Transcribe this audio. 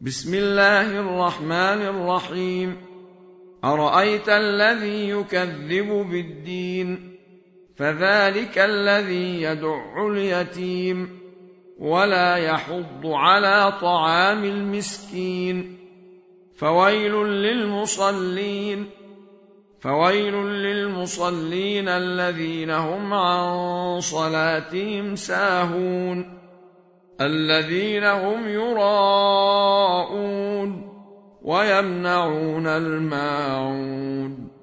بسم الله الرحمن الرحيم. أرأيت الذي يكذب بالدين فذلك الذي يدع اليتيم ولا يحض على طعام المسكين فويل للمصلين الذين هم عن صلاتهم ساهون الذين هم يراءون ويمنعون الماعون